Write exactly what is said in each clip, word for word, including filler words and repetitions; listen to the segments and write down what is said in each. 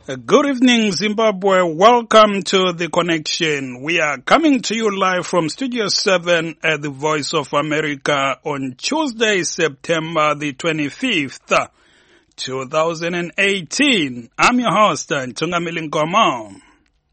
Good evening, Zimbabwe. Welcome to The Connection. We are coming to you live from Studio seven at the Voice of America on Tuesday, September the twenty-fifth, two thousand eighteen. I'm your host, Ntungamili Nkomo.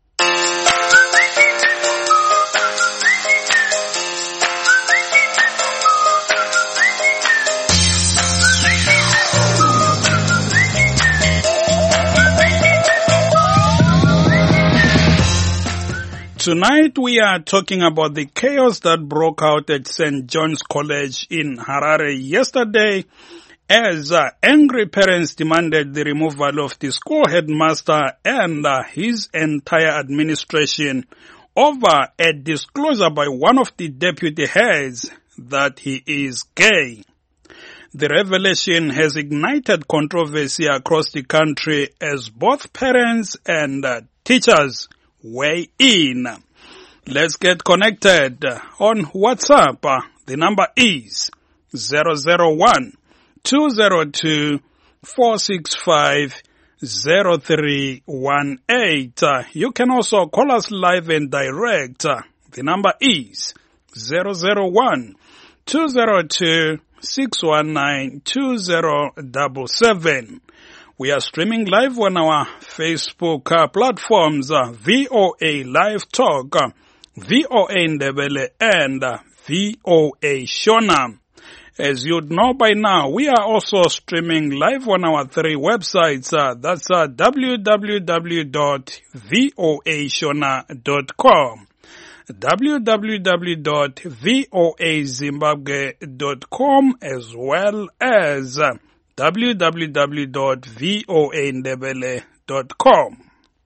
Tonight we are talking about the chaos that broke out at Saint John's College in Harare yesterday as uh, angry parents demanded the removal of the school headmaster and uh, his entire administration over a disclosure by one of the deputy heads that he is gay. The revelation has ignited controversy across the country as both parents and uh, teachers weigh in. Let's get connected on WhatsApp. The number is zero zero one, two zero two, four six five, zero three one eight. You can also call us live and direct. The number is zero zero one, two zero two, six one nine, two zero seven seven. We are streaming live on our Facebook uh, platforms, uh, V O A Live Talk, uh, V O A Ndebele, and uh, V O A Shona. As you'd know by now, we are also streaming live on our three websites. Uh, that's uh, w w w dot voa shona dot com, w w w dot voa zimbabwe dot com, as well as uh, w w w dot voa ndebele dot com.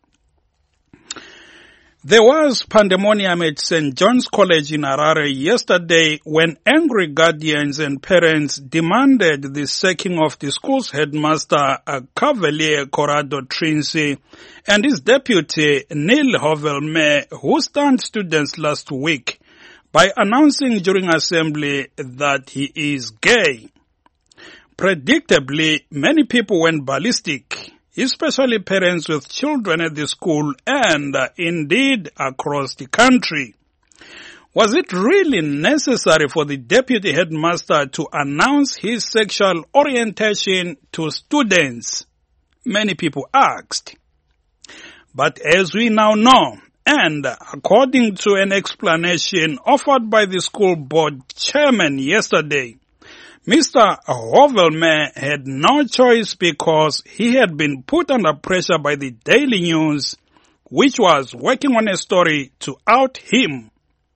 There was pandemonium at Saint John's College in Harare yesterday when angry guardians and parents demanded the sacking of the school's headmaster, Cavalier Corrado Trinsi, and his deputy, Neil Hovelme, who stunned students last week by announcing during assembly that he is gay. Predictably, many people went ballistic, especially parents with children at the school and uh, indeed across the country. Was it really necessary for the deputy headmaster to announce his sexual orientation to students? Many people asked. But as we now know, and according to an explanation offered by the school board chairman yesterday, Mister Hovelme had no choice because he had been put under pressure by the Daily News, which was working on a story to out him.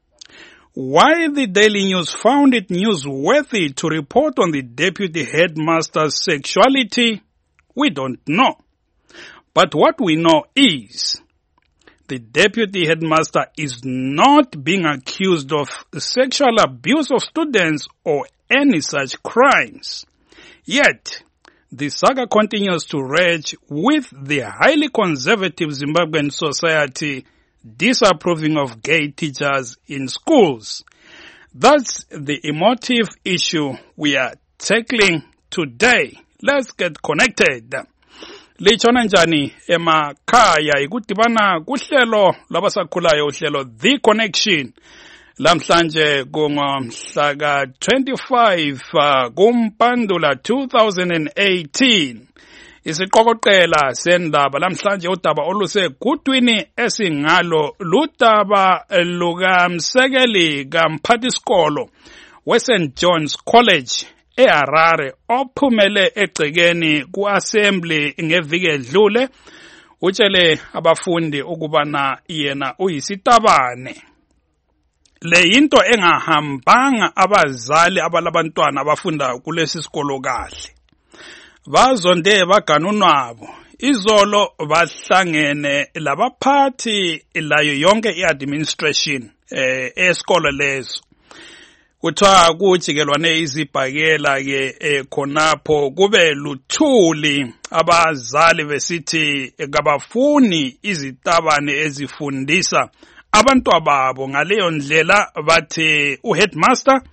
Why the Daily News found it newsworthy to report on the deputy headmaster's sexuality, we don't know. But what we know is the deputy headmaster is not being accused of sexual abuse of students or any such crimes. Yet, the saga continues to rage with the highly conservative Zimbabwean society disapproving of gay teachers in schools. That's the emotive issue we are tackling today. Let's get connected. Lichona njani emakhaya ikudibana kuhlelo labasakhulayo uhlelo The Connection. Lamhlanje kungomhla ka twenty-five uh, kuMpandula two thousand eighteen. Isiqokoqela sendaba lamhlanje udaba olusegudwini esingalo ludaba lukaMsekeli kaMphathisikolo we-Saint John's College eHarare ophumele egcekeni ku-assembly ngeviki edlule utshele abafundi ukubana yena uyisitabane. Le yinto engahambanga abazali abalabantwana abafunda kulesi sikolo kahle. Bazonde baganunwabo. Izolo bahlangene labaphathi layo yonke i-administration eh esikolo leso. Kuthiwa kujikelwane izibhakela ke eh, khonapho kube luthuli abazali besithi kabafuni izitabane ezifundisa abantwa babo ngaleyo ndlela bathi uheadmaster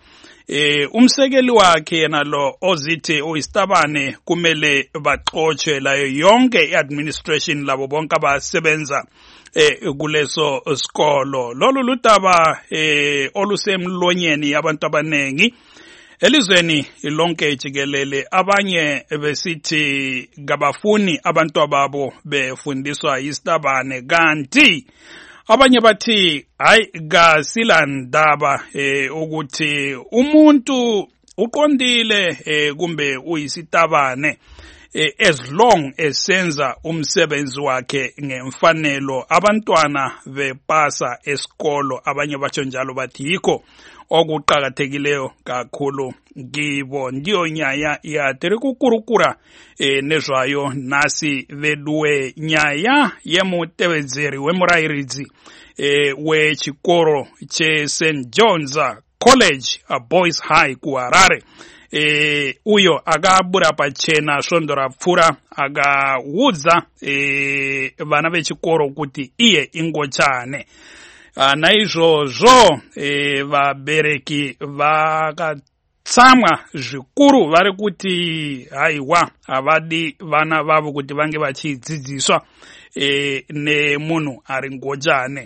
eh umsekeli wakhe yena lo ozithi uyiStabane kumele baxotshe layo yonke iadministration labo bonke abasebenza eh kuleso skolo. Lolu ludaba eh olusemlonyeni abantu abanengi elizweni lonke jikelele. Abanye besithi ngabafuni abantu ababo befundiswa yiStabane, kanti abanye bathi hayi kasilandaba eh ukuthi umuntu uqondile eh kumbe uyisitabane eh, as long esenza umsebenzi wakhe ngemfanelo abantwana bepasa esikolo. Abanye batsho njalo bathi yikho okuqhakathekileyo kakhulu kibo. Ndiyo nyaya ya tere kukurukura e, nezvayo nasi veduwe nyaya yemutevedzeri wemurairidzi e, wechikoro che Saint John's College a Boys High kuHarare. E, uyo akabura pachena svondo rapfura akaudza e, vana vechikoro kuti iye ingochane. Uh, naizvozvo e, vabereki vakatsamwa zvikuru vari kuti haiwa havadi vana vavo kuti vange vachidzidziswa e, nemunhu ari ngojane.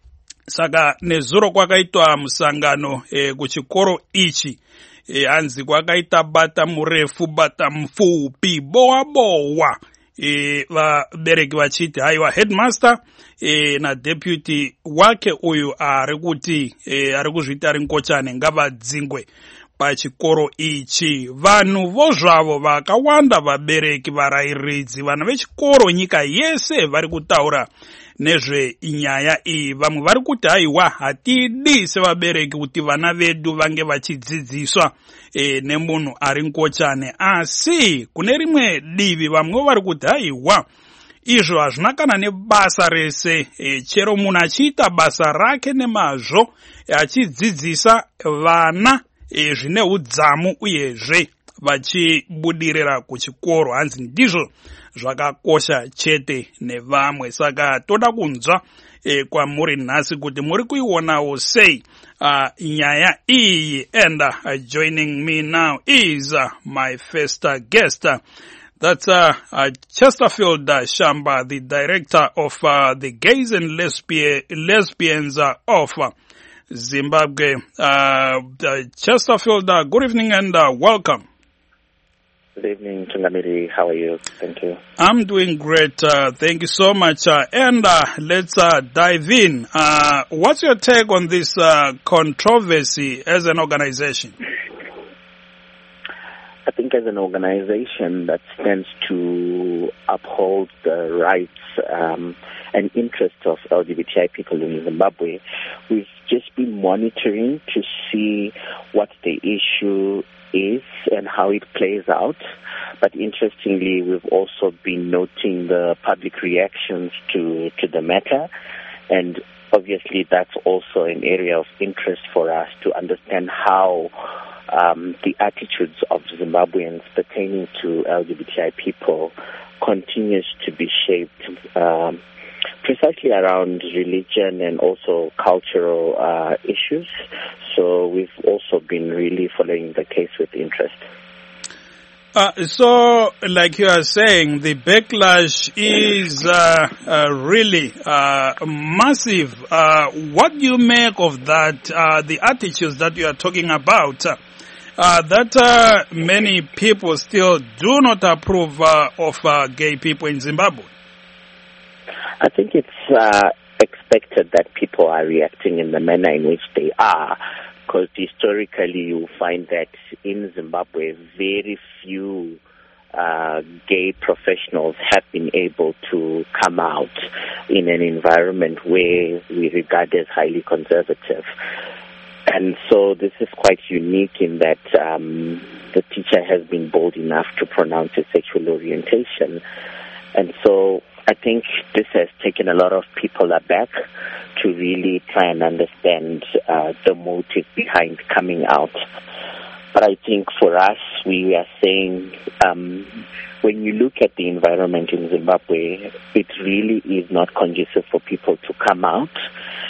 Saka nezuro kwakaitwa musangano e, kuchikoro ichi e, hanzi kwakaita bata murefu bata mupfupi bowa bowa. E, vabereki vachiti haiwa headmaster e, na deputy wake uyu ari kuti e, ari kuzvita ari ngochane ngavadzingwe pachikoro ichi. Vanhu vo zvavo vakawanda vabereki varairidzi vana vechikoro nyika yese vari kutaura nezve inyaya iyi. Vamwe vari kuti haiwa hatidi sevabereki kuti vana vedu vange vachidzidziswa e, nemunhu ari ngochane, asi kune rimwe divi vamwe vari kuti haiwa izvo hazvina kana nebasa rese e, chero munhu achiita basa rake nemazvo e, achidzidzisa vana e, zvine udzamu uyezve vachibudirira kuchikoro, hanzi ndizvo zvakakosha chete nevamwe. Saka toda kunzwa e, kwamuri nhasi kuti muri kuionawo sei uh, nyaya iyi. And uh, joining me now is uh, my first uh, guest. Uh, that's uh, uh, Chesterfield uh, Shamba, the director of uh, the Gays and Lesbi- Lesbians uh, of uh, Zimbabwe. Uh, uh, Chesterfield, uh, good evening and uh, welcome. Good evening, Tungamiri. How are you? Thank you. I'm doing great. Uh, thank you so much. Uh, and uh, let's uh, dive in. Uh, what's your take on this uh, controversy as an organization? I think as an organization that stands to uphold the rights um, and interests of L G B T I people in Zimbabwe, we've just been monitoring to see what the issue is and how it plays out. But interestingly, we've also been noting the public reactions to, to the matter. And obviously, that's also an area of interest for us to understand how um, the attitudes of Zimbabweans pertaining to L G B T I people continues to be shaped um, precisely around religion and also cultural uh, issues. So we've also been really following the case with interest. Uh, so, like you are saying, the backlash is uh, uh, really uh, massive. Uh, what do you make of that, uh, the attitudes that you are talking about, uh, that uh, many people still do not approve uh, of uh, gay people in Zimbabwe? I think it's uh, expected that people are reacting in the manner in which they are, because historically you find that in Zimbabwe very few uh, gay professionals have been able to come out in an environment where we regard as highly conservative. And so this is quite unique in that um, the teacher has been bold enough to pronounce his sexual orientation. And so I think this has taken a lot of people aback to really try and understand uh, the motive behind coming out. But I think for us, we are saying um, when you look at the environment in Zimbabwe, it really is not conducive for people to come out.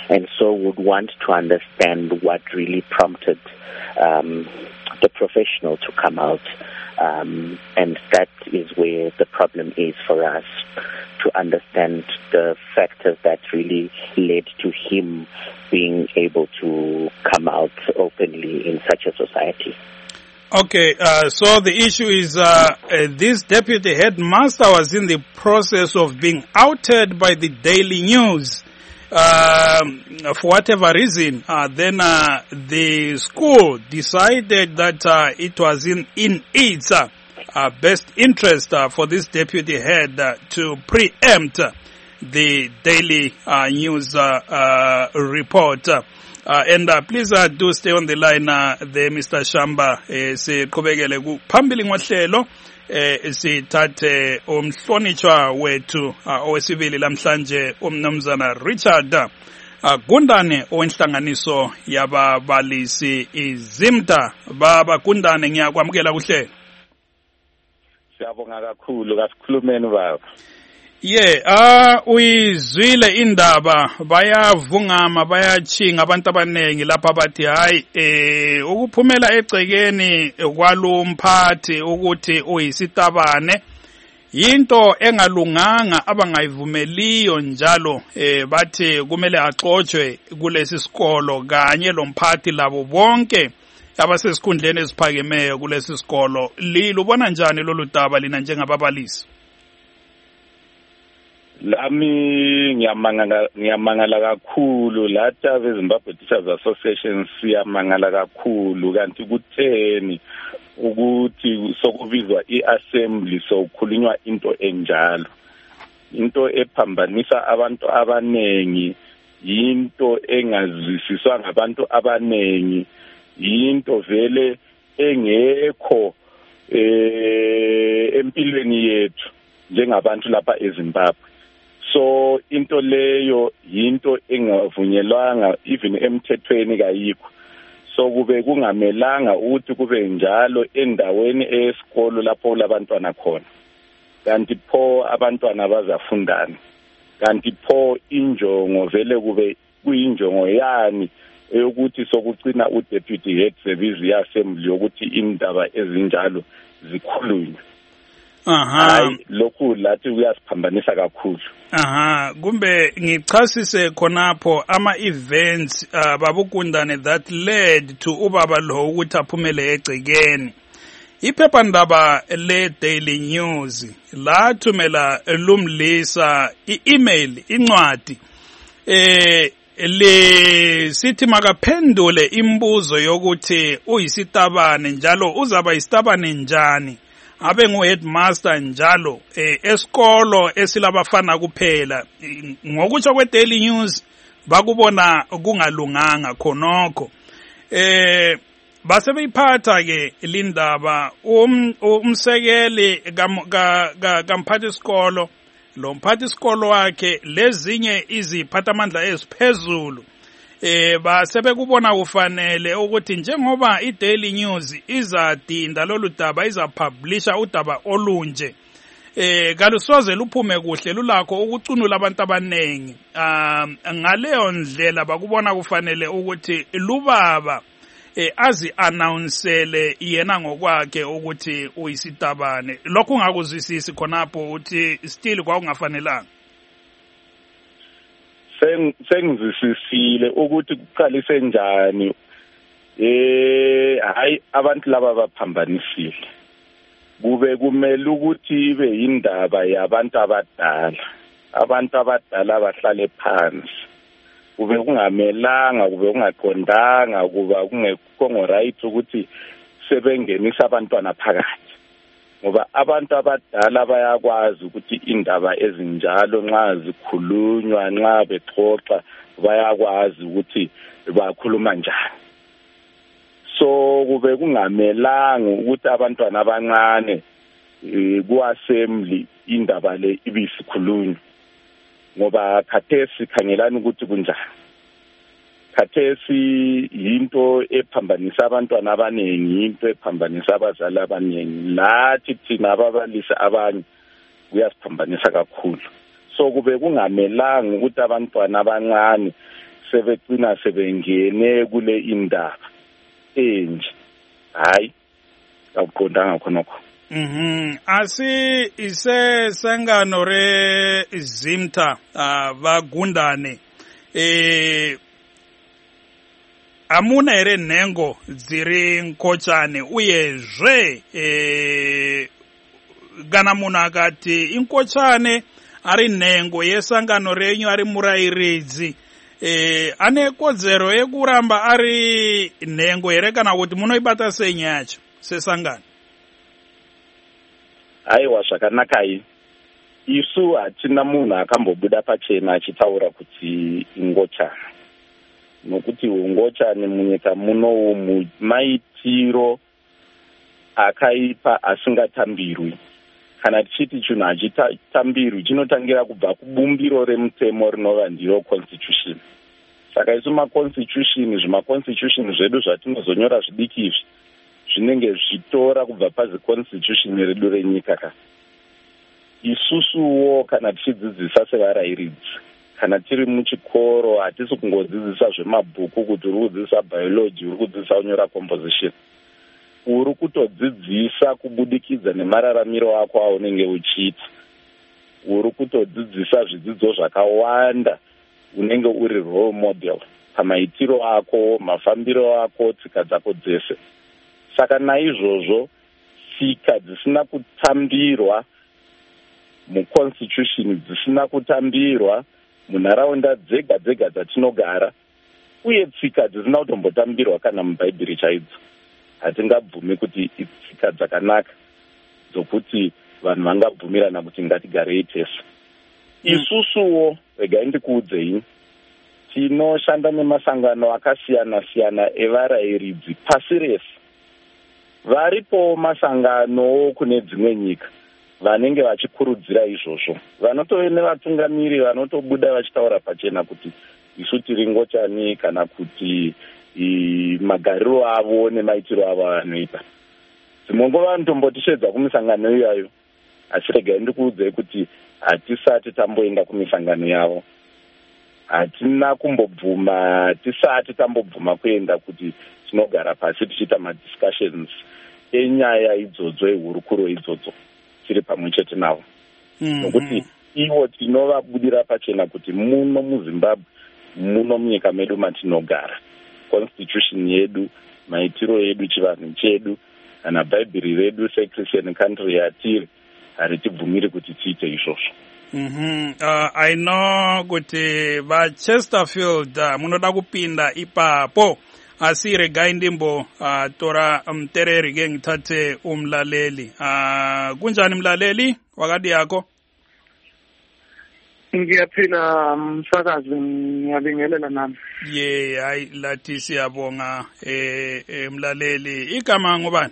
and so would want to understand what really prompted um, the professional to come out. Um, and that is where the problem is for us, to understand the factors that really led to him being able to come out openly in such a society. Okay, uh, so the issue is uh, uh, this deputy headmaster was in the process of being outed by the Daily News. Um, for whatever reason, uh, then uh, the school decided that uh, it was in, in its uh, uh, best interest uh, for this deputy head uh, to preempt uh, the Daily uh, News uh, uh, report. Uh, and uh, please uh, do stay on the line uh, there, Mister Shamba. Uh, siqhubekele kuphambili ngohlelo. Eh sithathe umhlonitshwa wethu owesibili lamhlanje umnumzana Richard Gundane owenhlanganiso yababalisi iZimta. Baba Gundane, ngiyakwamukela kuhle. Siyabonga kakhulu, kasikhulumeni baba. Yeah, ah uyizwile indaba, bayavungama bayachinga abantu abanengi lapha bathi hayi eh ukuphumela egcekeni kwalo mphathi ukuthi uyisitabane into engalunganga abangayivumeliyo njalo eh bathi kumele axoxwe kulesi sikolo kanye lo mphathi labo bonke abasesikhundleni eziphakemeyo kulesi sikolo. Lilubona njani lolu daba lina njengababalisi? Lami ngiyamangala ngiyamangala kakhulu, lata beZimbabwe Teachers Association siyamangala kakhulu, kanti kutheni ukuthi sokubizwa iAssembly sokukhulunywa into enjalo, into ephambanisa abantu abanengi, into engazwisiswa ngabantu abanengi, into vele engekho eh empilweni yethu njengabantu lapha eZimbabwe. So into leyo yinto engavunyelwanga even emthethweni kayikho. So kube kungamelanga ukuthi kube njalo endaweni esikolo lapho labantwana khona. Kanti pho abantwana bazafundana. Kanti pho injongo vele kube kuyinjongo yani eyokuthi sokucina uDeputy Head Service yaSassembly yokuthi indaba ezinjalo zikhulunywe. Aha. Hayi lokhu lathi kuyasiphambanisa kakhulu. Aha, kumbe ngichasise khonapho ama events uh, babukundane that led to ubaba lo ukuthi aphumele egcekeni. Iphephandaba le Daily News lathumela lumlisa i-email incwadi eh le sithi makaphendule imbuzo yokuthi uyisitabane njalo uzaba isitabane njani. Abe ngu-headmaster njalo eh, esikolo esilabafana kuphela. Ngokutsho kwe-Daily News bakubona kungalunganga khonokho. Eh, base beyiphatha ke lindaba um, umsekeli kamphathi isikolo, lo mphathi isikolo wakhe lezinye iziphathamandla eziphezulu. Eh basebe kubona kufanele ukuthi njengoba iDaily News izadinda lolu daba izapublisha udaba olunje eh kalusoze luphume kuhle lulakho ukucunula abantu abanengi. Um ngaleyo ndlela bakubona kufanele ukuthi lubaba eh azi announcele yena ngokwakhe ukuthi uyisitabane. Lokho ungakuzwisisi khonapho uthi still kwakungafanelanga. Sengizisisile ukuthi kuqalise njani eh hayi abantu laba baphambanisile. Kube kumele ukuthi ibe indaba yabantu abadala. Abantu abadala bahlale phansi. Kube kungamelanga, kube kungaqondanga, kuba kungekho right ukuthi sebengenisa abantwana phakathi. Ngoba abantu abadala bayakwazi ukuthi indaba ezinjalo nxa zikhulunywa, nxa bexoxa bayakwazi ukuthi bakhuluma njani. So kube kungamelanga ukuthi abantwana abancane ku-assembly indaba le ibisikhulunywa. Ngoba khathesi khangelani ukuthi kunjani. Khathesi yinto ephambanisa abantwana abanengi, into ephambanisa abazali abanengi. Lathi thina ababalisi abanye kuyasiphambanisa kakhulu. So kube kungamelanga ukuthi abantwana abancane sebecina sebengene kule indaba enje. Hayi akuqondanga khonokho. Mhm asi ise sangano re Zimta uh, vagundane eh amuna ere nengo dziri nkochane uyezve eh kana munhu akati inkochane ari nhengo yesangano renyu ari murayiridzi eh ane kodzero yekuramba ari nhengo here kana kuti munoibata sei nyaya yacho sesangano? Aiwa zvakanakai, isu hatina munhu akambobuda pachena achitaura kuti ingochane, nokuti ungochane munyika muno maitiro akaipa asingatambirwi. Kana tichiti chinhu hachitambirwi chinotangira kubva kubumbiro remutemo rinova ndiro constitution. Saka isu maconstitution zvimaconstitution zvedu zvatinozonyora zvidiki izvi zvinenge zvitora kubva pazi constitution redu renyika ka. Isusuwo kana tichidzidzisa sevarayiridzi, kana tiri muchikoro hatisi kungodzidzisa zvemabhuku kuti uri kudzidzisa biology, uri kudzidzisa kunyora composition. Uri kutodzidzisa kubudikidza nemararamiro ako aunenge uchiita. Uri kutodzidzisa zvidzidzo zvakawanda, unenge uri role model pamaitiro ako, mafambiro ako, tsika dzako dzese. Saka naizvozvo tsika dzisina kutambirwa muconstitution, dzisina kutambirwa munharaunda dzega dzega dzatinogara, uye tsika dzisina kutombotambirwa kana mubhaibheri chaidzo, hatingabvumi kuti itsika dzakanaka dzokuti vanhu vangabvumirana kuti ngatigarei tese. Isusuwo regai ndikuudzei, tinoshanda nemasangano akasiyana siyana evarayiridzi pasi rese. Varipo masangano kune dzimwe nyika vanenge vachikurudzira izvozvo, vanotove nevatungamiri vanotobuda vachitaura pachena kuti isu tiri ngochani kana kuti magariro avo nemaitiro avo vanoita. Dzimongo vanotombotishedza kumisangano iyayo, asi regai ndikuudzei kuti hatisati tamboenda kumisangano yavo. Hatina kumbobvuma, hatisati tambobvuma kuenda kuti tinogara pasi tichiita madiscussions enyaya idzodzo, ehurukuro idzodzo, tiri pamwe chete navo. Nokuti ivo tinovabudira pachena kuti muno muZimbabwe, muno munyika medu matinogara, constitution yedu, maitiro edu, chivanhu chedu, kana bhaibheri redu seChristian country yatiri, haritibvumiri kuti tiite izvozvo. Mhm uh, I know kuti vaChesterfield uh, munoda kupinda ipapo, asi regai ndimbo uh, tora mtereri ke ngithathe umlaleli. Uh, kunjani mlaleli wakati yako? Ngiyaphila msakazi, ngiyabingelela nami. Ye hayi lathi siyabonga eh, eh mlaleli. Igama ngubani?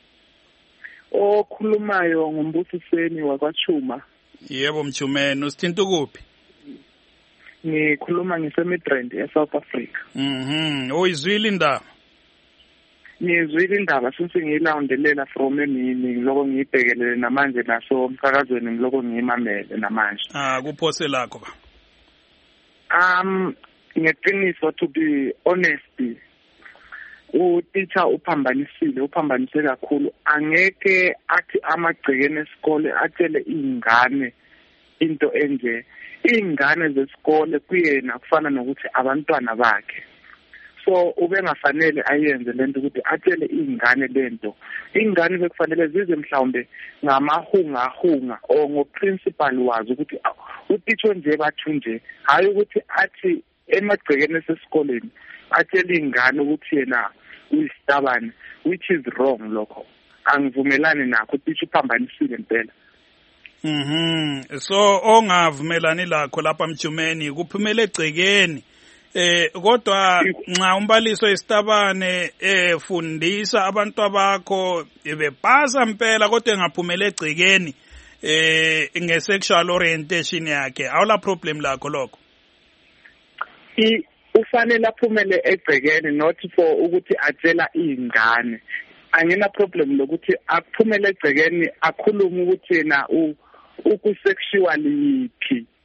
Okhulumayo nguMbusiseni wakwaChuma. Yebo Mchumeni, usithinta kuphi? Ngikhuluma ngiseMidrand eSouth Africa. Mhm, oyizwile indaba? Ngizwile indaba since ngiyilandelela from emini, ngiloko ngiyibhekelele namanje naso umsakazweni ngiloko ngiyimamele namanje. Ah, kuphose lakho ba. Um ngeqiniso, to be honest, utitsha uphambanisile, uphambanise kakhulu. Angeke athi amagcekene esikole atshele ingane into enje. Ingane zesikole kuyena kufana nokuthi abantwana bakhe. So ubengafanele ayenze lento ukuthi atshele ingane lento. Ingane bekufanele zize mhlawumbe ngamahunga ahunga o ngoprincipal wazo ukuthi utitsho nje bathu nje, hayi ukuthi athi emagcekene esesikoleni atshele ingane ukuthi yena uyistabane, which is wrong lokho. Angivumelani nakho, utitsho uphambanisile impela. Mhm so ongavumelani lakho lapha Mchumeni kuphumele egcekeni eh kodwa nxa umbaliso isitabane efundisa abantu abakho bepasa impela kodwa engaphumele egcekeni eh ngesexual orientation yakhe, awula problem lakho lokho? I ufanele aphumele egcekeni, not for ukuthi atshela ingane. Angina problem lokuthi aphumele egcekeni akhulume ukuthi yena u ukusexually yiphi.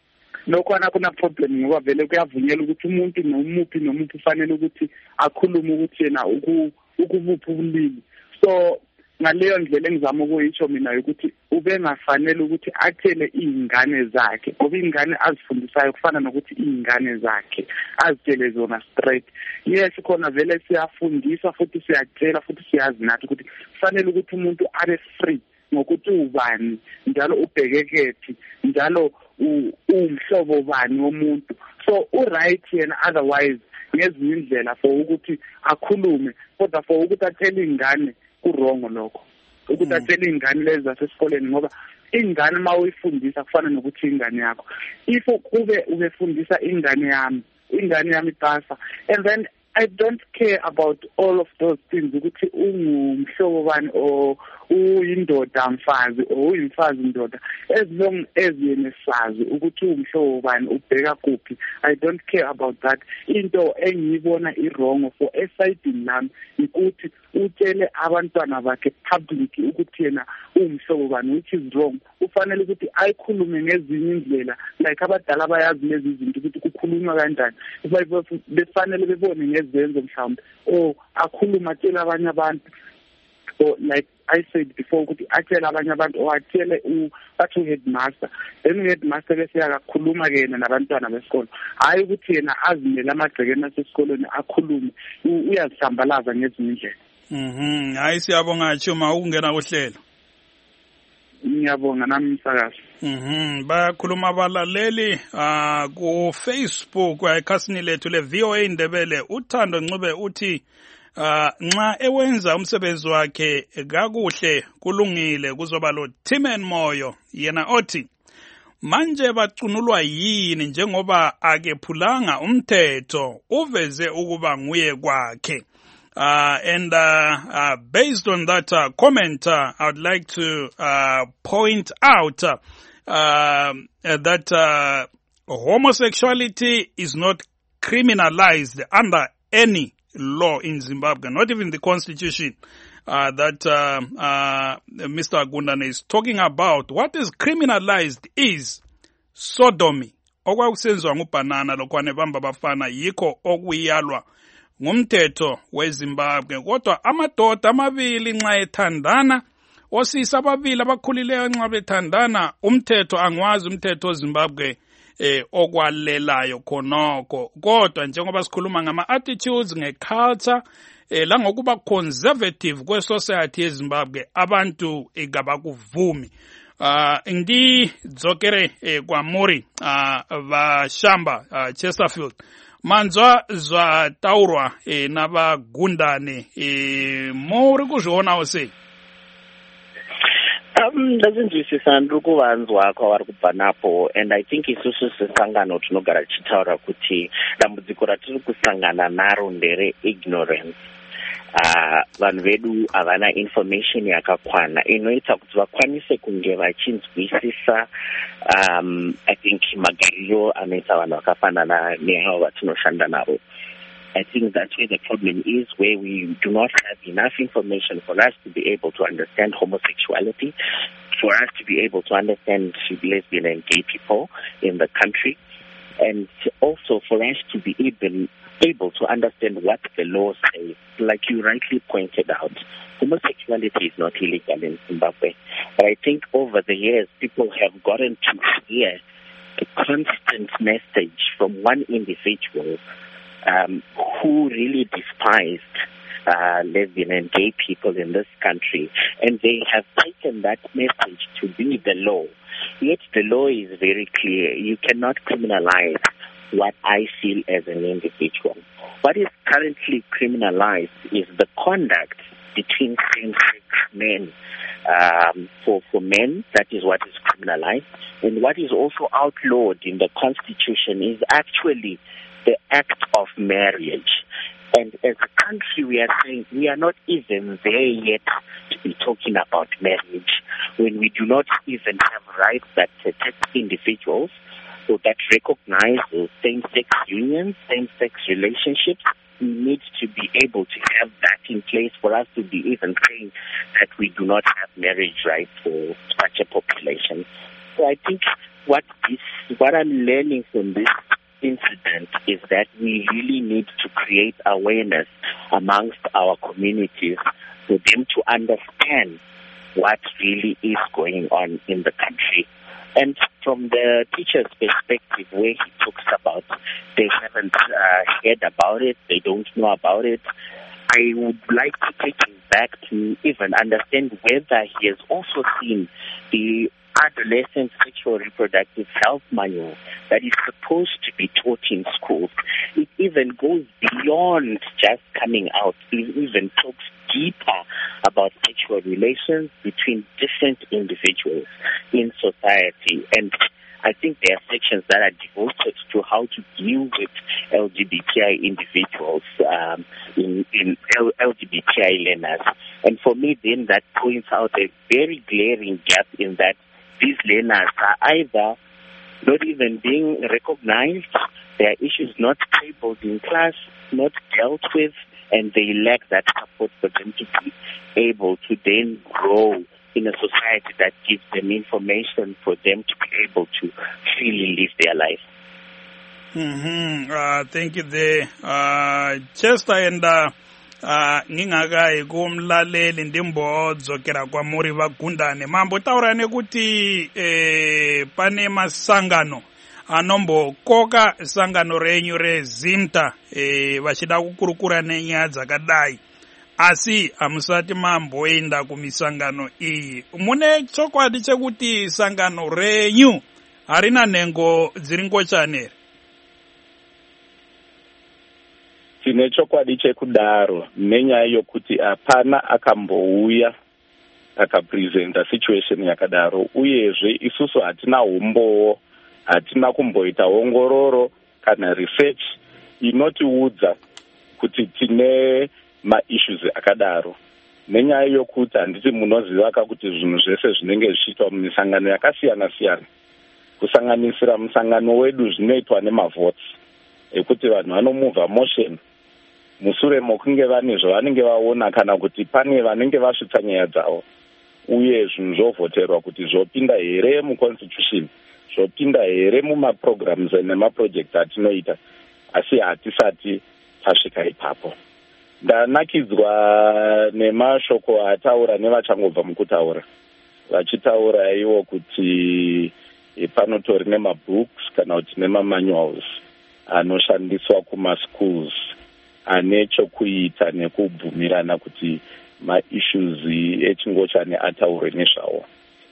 nokhona kuna problem ngoba vele kuyavunyelwa ukuthi umuntu nomuphi nomuphi ufanele ukuthi akhulume ukuthi yena ukubupha ubulili. So ngaleyo ndlela engizama ukuyisho mina ukuthi ube ngafanele ukuthi athele izingane zakhe ngoba izingane azifundisayo kufana nokuthi izingane zakhe azitshele zona straight. Yes khona vele siyafundisa futhi siyatshela futhi siyazi nathi ukuthi kufanele ukuthi umuntu abe free ngokuthi ubani njalo ubhekekephi njalo umhlobo bani womuntu. So u right yena otherwise ngezinye indlela for ukuthi akhulume kodwa for ukuthi athele izingane kurongo lokho ukuthi athele ingane lezi zasesikoleni ngoba ingane mawuyifundisa kufana nokuthi ingane yakho if kube ubefundisa ingane yami ingane yami pasa and then I don't care about all of those things ukuthi ungumhlobo bani or uyindoda mfazi or uyimfazi indoda as long as yena sazi ukuthi umhlobo bani ubheka kuphi. I don't care about that. Into engiyibona iwrong for esidini nami ukuthi utshele abantwana bakhe public ukuthi yena umhlobo bani, which is wrong. Ufanele ukuthi ayikhulume ngezinye indlela like abadala bayazi lezi zinto ukuthi kukhulunywa kanjani. Befanele bebone ngezenzo mhlawumbe or akhuluma atshela abanye abantu or like I said before ukuthi atshela abanye abantu or atshele u headmaster, then headmaster bese yakakhuluma ke yena nabantwana besikolo, hayi ukuthi yena azimele amagcekeni asesikolweni akhulume uyazihambalaza ngezinye indlela. Mhm, hayi siyabonga Chuma ukungena kuhlelo. Ngiyabonga nami msakazi. Mhm, bakhuluma abalaleli ah ku Facebook ekhasini lethu le V O A Indebele. Uthando Ncube uthi ah nxa ewenza umsebenzi wakhe kakuhle kulungile kuzoba lo Timen Moyo yena othi manje bacunulwa yini njengoba akephulanga umthetho uveze ukuba nguye kwakhe. Uh, and uh, uh, based on that uh, comment, uh, I would like to uh, point out uh, uh, that uh, homosexuality is not criminalized under any law in Zimbabwe, not even the constitution uh, that uh, uh, Mister Agundane is talking about. What is criminalized is sodomy. Okwakusenzwa nguBanana lokwane bamba bafana yikho okuyalwa ngumthetho weZimbabwe. Kodwa amadoda amabili nxa ethandana, osisi ababili abakhulileyo nxa bethandana, umthetho angwazi umthetho weZimbabwe eh okwalelayo khonoko. Kodwa njengoba sikhuluma ngama attitudes ngeculture eh la ngokuba conservative kwe society yeZimbabwe abantu ingabakuvumi. Uh, ndi dzokere eh, kwa muri uh, vashamba uh, Chesterfield manzwa zwa taurwa eh, na vagundane eh, muri kuzvionawo sei? Um, ndazvinzwisisa ndiri kuvanzwa kwavari kubva napo, and I think isusu sesangano tinogara tichitaura kuti dambudziko ratiri kusangana naro ndere ignorance. Uh, vanhu vedu havana information yakakwana inoita kuti vakwanise kunge vachinzwisisa um, I think magariro anoita vanhu vakafanana neavo vatinoshanda navo. I think that's where the problem is, where we do not have enough information for us to be able to understand homosexuality, for us to be able to understand lesbian and gay people in the country, and also for us to be able able to understand what the law says. Like you rightly pointed out, homosexuality is not illegal in Zimbabwe. But I think over the years, people have gotten to hear a constant message from one individual um, who really despised uh, lesbian and gay people in this country. And they have taken that message to be the law. Yet the law is very clear. You cannot criminalize what I feel as an individual. What is currently criminalized is the conduct between same-sex men. Um, for, for men, that is what is criminalized. And what is also outlawed in the Constitution is actually the act of marriage. And as a country, we are saying we are not even there yet to be talking about marriage, when we do not even have rights that protect individuals, so that recognize same-sex unions, same-sex relationships. We need to be able to have that in place for us to be even saying that we do not have marriage rights for such a population. So I think what this, what I'm learning from this incident is that we really need to create awareness amongst our communities for them to understand what really is going on in the country. And from the teacher's perspective, where he talks about they haven't uh, heard about it, they don't know about it, I would like to take him back to even understand whether he has also seen the adolescent sexual reproductive health manual that is supposed to be taught in schools. It even goes beyond just coming out. It even talks deeper about sexual relations between different individuals in society. And I think there are sections that are devoted to how to deal with L G B T I individuals, um, in, in L G B T I learners. And for me, then, that points out a very glaring gap in that these learners are either not even being recognized, their issues not tabled in class, not dealt with, and they lack that support for them to be able to then grow in a society that gives them information for them to be able to freely live their life. Mm-hmm. Uh, thank you there. Uh, Chester and uh, uh, ngingakayi kumlaleli ndimbodzokera kwamuri vagundane mambo taura nekuti eh, pane masangano anombokoka sangano renyu rezimta eh, vachida kukurukura nenyaya dzakadai asi hamusati mamboenda kumisangano iyi. Mune chokwadi chekuti sangano renyu harina nhengo dziri ngochani here? Tine chokwadi chekudaro nenyaya yokuti hapana akambouya akapresenta situation yakadaro, uyezve isusu hatina umbowo, hatina kumboita ongororo kana research inotiudza kuti tine maissues akadaro. Nenyaya yokuti handiti munoziva kuti zvinhu zvese zvinenge zvichiitwa mumisangano yakasiyana siyana, kusanganisira musangano wedu zvinoitwa nemavotes ekuti vanhu vanomuvha motion musure mokunge vane zvavanenge vaona kana kuti pane vanenge vasvitsa nyaya dzavo, uye zvinhu zvovhoterwa kuti zvopinda here muconstitution, zvopinda here mumaprograms nemaproject atinoita, asi hatisati tasvika ipapo. Ndanakidzwa nemashoko ataura nevachangobva mukutaura, vachitaura ivo kuti panotori nemabooks kana kuti nemamanuals anoshandiswa kumaschools ane chokuita nekubvumirana kuti maissues echingochani ataure nezvawo.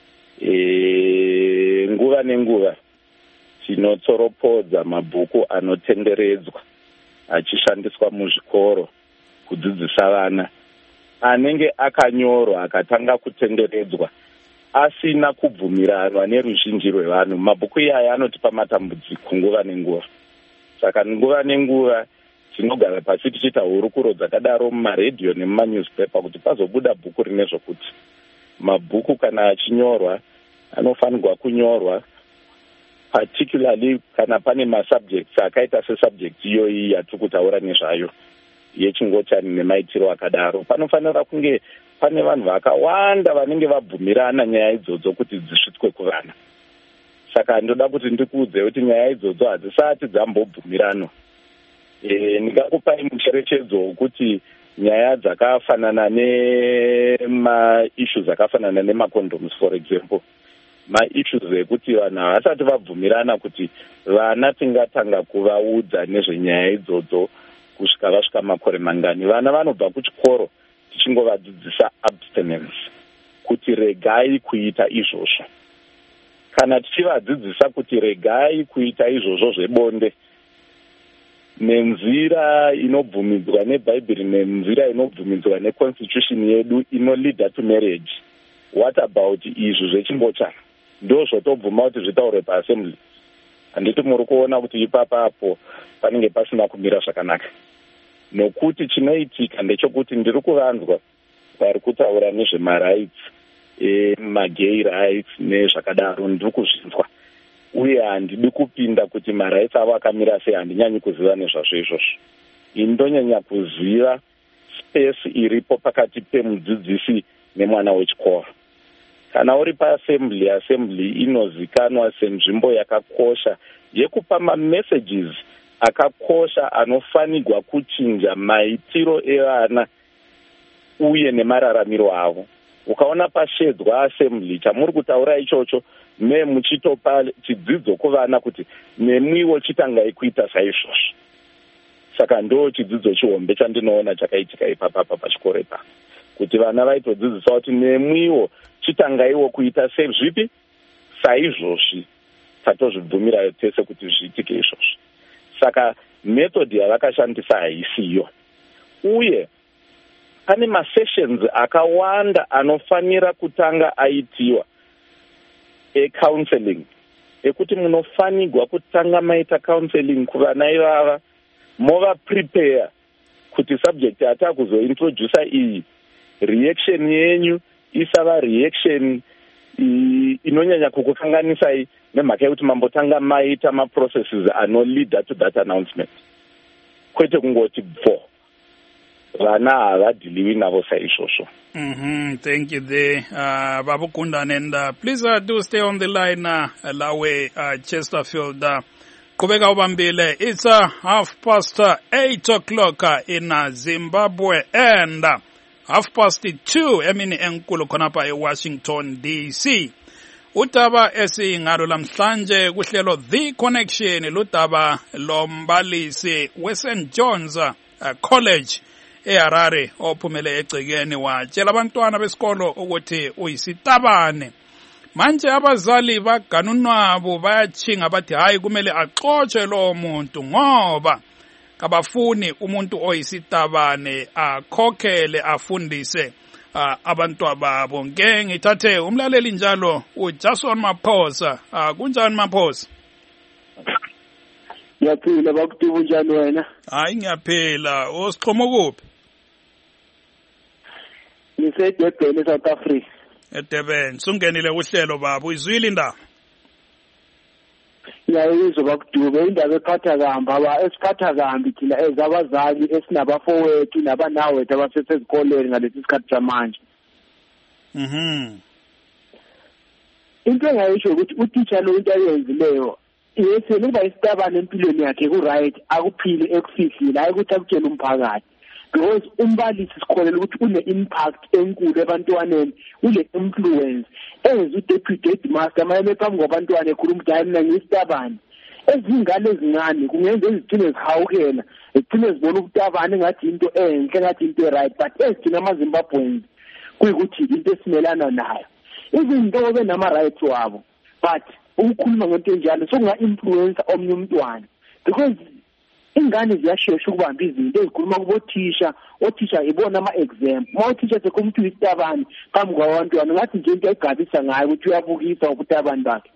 E, nguva nenguva tinotsoropodza mabhuku anotenderedzwa achishandiswa muzvikoro kudzidzisa vana, anenge akanyorwa akatanga kutenderedzwa asina kubvumiranwa neruzhinji rwevanhu. Mabhuku iyaya anotipa matambudziko nguva nenguva. Saka nguva nenguva tinogara pasi tichiita hurukuro dzakadaro mumaredhiyo nemumanyuzipepa kuti pazobuda bhuku rine zvokuti mabhuku kana achinyorwa anofanirwa kunyorwa particularly kana pane masubjects akaita sesubject iyoyi yatiri kutaura nezvayo yechingochani nemaitiro akadaro. Panofanira kunge pane vanhu vakawanda vanenge vabvumirana nyaya idzodzo kuti dzisvitswe kuvana. Saka ndoda kuti ndikuudze kuti nyaya idzodzo hadzisati dzambobvumiranwa. E, ndingakupai mucherechedzo wekuti nyaya dzakafanana nemaissues akafanana nemacondoms for example, maissues ekuti vanhu havasati vabvumirana kuti vana tingatanga kuvaudza nezvenyaya idzodzo kusvika vasvika makore mangani. Vana vanobva kuchikoro tichingovadzidzisa abstinence, kuti regai kuita izvozvo. Kana tichivadzidzisa kuti regai kuita izvozvo zvebonde nenzira inobvumidzwa nebhaibheri nenzira inobvumidzwa neconstitution yedu inolead to marriage, what about izvi zvechimbochana? Ndo zvotobvuma kuti zvitaure paassembly. Handiti muri kuona kuti ipapapo panenge pasina kumira zvakanaka. Nokuti chinoitika ndechekuti ndiri kuvanzwa vari kutaura nezvemarights, e, magay rights nezvakadaro, ndiri kuzvinzwa. Uye handidi kupinda kuti marights avo akamira sei, handinyanyi kuziva nezvazvo izvozvo. Indonyanya kuziva space iripo pakati pemudzidzisi nemwana wechikoro. kana uri paassembly, assembly inozikanwa senzvimbo yakakosha yekupa mamessages akakosha anofanirwa kuchinja maitiro evana uye nemararamiro avo. Ukaona pashedzwa assembly chamuri kutaura ichocho, me muchitopa chidzidzo kuvana kuti nemwiwo chitangai kuita saizvozvo. Saka ndo chidzidzo chihombe chandinoona chakaitika ipapa pachikoro ipapo, kuti vana vaitodzidzisa kuti nemwiwo chitangaiwo kuita sezvipi saizvozvi tatozvibvumira tese kuti zviitike izvozvo. Saka method yavakashandisa haisiyo, uye pane masessions akawanda anofanira kutanga aitiwa e-counseling, ekuti munofanirwa kutanga maita counseling kuvana ivava, mova prepare kuti subject atakuzointroduce iyi reaction yenyu isava reaction inonyanya kukukanganisai nemhaka yekuti mambotanga maita maprocesses ano lead to that announcement, kwete kungoti before vana havadhiliwi navo saizvozvo. Mm-hmm. Thank you there, uh, Babu Kundan, and uh, please uh, do stay on the line, uh, Lawe uh, Chesterfield. Uh, Kubeka Ubambile, it's uh, half past uh, eight o'clock uh, in uh, Zimbabwe, and uh, half past two, Emini Enkulu Konapa in Washington, D C. Utaba esi ngalo lamhlanje kuhlelo The Connection, lutaba lombalisi we Saint John's uh, College eHarare ophumele egcekeni watshela abantwana besikolo ukuthi uyisitabane. Manje abazali baganunwabo bayachinga bathi hayi kumele axotshe lo muntu ngoba kabafuni umuntu oyisitabane akhokhele afundise uh, abantwana babo. Ngeke ngithathe umlaleli njalo uJason Maphosa. uh, kunjani Maphosa? Ngiyaphila bakudubu njani wena? Hayi ngiyaphila. Osixhomo kuphi? Ngisedebheni eSouth Africa. eDurban. Sungenile uhlelo baba, uyizwile indaba? Ngiyayizwa bakudube, indaba ephatha kambi, aba esiphatha kambi thina ezabazali esinabafowethu nabanawethu abasesezikoleni ngalesi sikhathi samanje. Mhm. Into engayisho ukuthi utitsha lo into ayenzileyo yese luba isitabane empilweni yakhe ku right akuphile ekufihlile hayi ukuthi akutshela umphakathi, because umbalisi sikholela ukuthi une impact enkulu ebantwaneni, ule influence as u-deputy headmaster mayeme phambi kwabantwana ekhuluma ukuthi hayi mina ngiyisitabane. Ezingane ezincane kungenza ezigcine zihawukela, zigcine zibona ukutabane ngathi into enhle, ngathi into e-right, but ezigcina amaZimbabweans kuyikuthi into esimelana nayo. Izinto benama-rights wabo, but ukukhuluma ngento enjalo sokunga-influencer omnye umntwana, because ingane ziyashesha ukubamba izinto ezikhuluma kubothisha, othisha ibona ama-exam. Ma othisha sekhuluma ukuthi uyisitabane phambi kwabantwana ngathi nje into ayigabisa ngayo ukuthi uyabukisa ubutabane bakhe.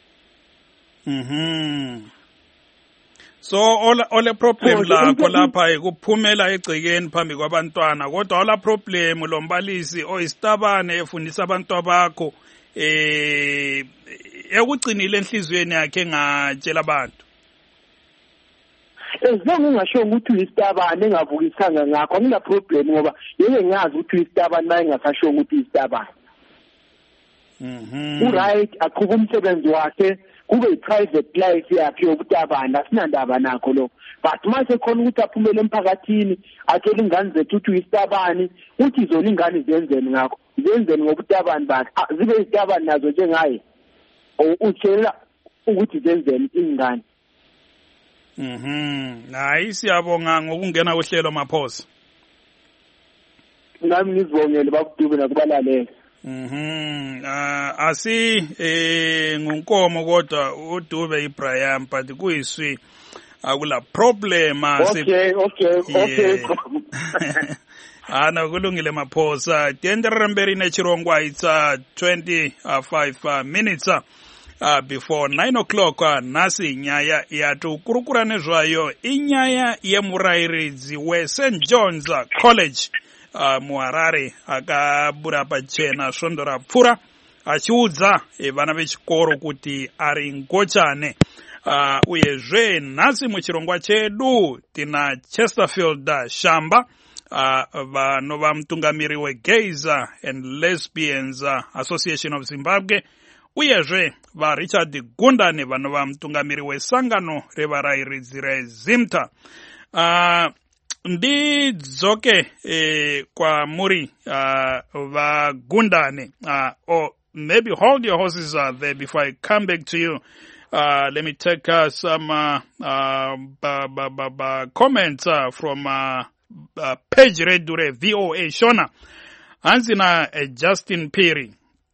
Mhm. So ole ole problem lakho lapha ikuphumela egcekeni phambi kwabantwana, kodwa ola problem lombalisi oyisitabane efundisa abantwana bakho eh ekugcinile enhlizweni yakhe ngatshela abantu. Ezange ngasho ukuthi uyisitabane engavukisanga ngakho angina problem ngoba yeke ngazi ukuthi uyisitabane maye ngasasho ukuthi uyisitabane. Mhm. Uright aqhuba umsebenzi wakhe kube i-private life yakhe yokutabana asinandaba nakho lo, but mase khona ukuthi aphumele emphakathini atshela ingane zethu ukuthi uyisitabane, uthi zona ingane zenzeni ngakho, zenzeni ngobutabane bakhe, zibe izitabane nazo njengaye utshela ukuthi zenzeni ingane. Mhm. Hayi siyabonga ngokungena kuhlelo Maphosa. Nami ngizibongele bakudube nakubalaleli. Mhm. Uh, asi eh ngunkomo kodwa uDube iBraham but kuyiswi akula problem asi. Okay, okay, okay. Ana kulungile Maphosa. Tenderemberi nechirongwa it's uh, twenty-five uh, minutes uh, before nine o'clock. uh, nasi nyaya yatu kurukura nezvayo inyaya yemurairidzi we Saint John's College Uh, muHarare akabura pachena svondo rapfura achiudza e, vana vechikoro kuti ari ngochane. uh, uyezve nhasi muchirongwa chedu tina Chesterfield Shamba uh, vanova mutungamiri weGays and Lesbians uh, Association of Zimbabwe, uyezve vaRichard Gundane vanova mutungamiri wesangano revarairidzi reZimta. Uh, ndidzoke eh, kwamuri uh, vaGundane, uh, or maybe hold your horses uh, there before I come back to you. Uh, let me take uh, some uh, uh, b- b- b- b- comments uh, from uh, uh, Page Redure V O A Shona. Anzina uh, Justin Perry.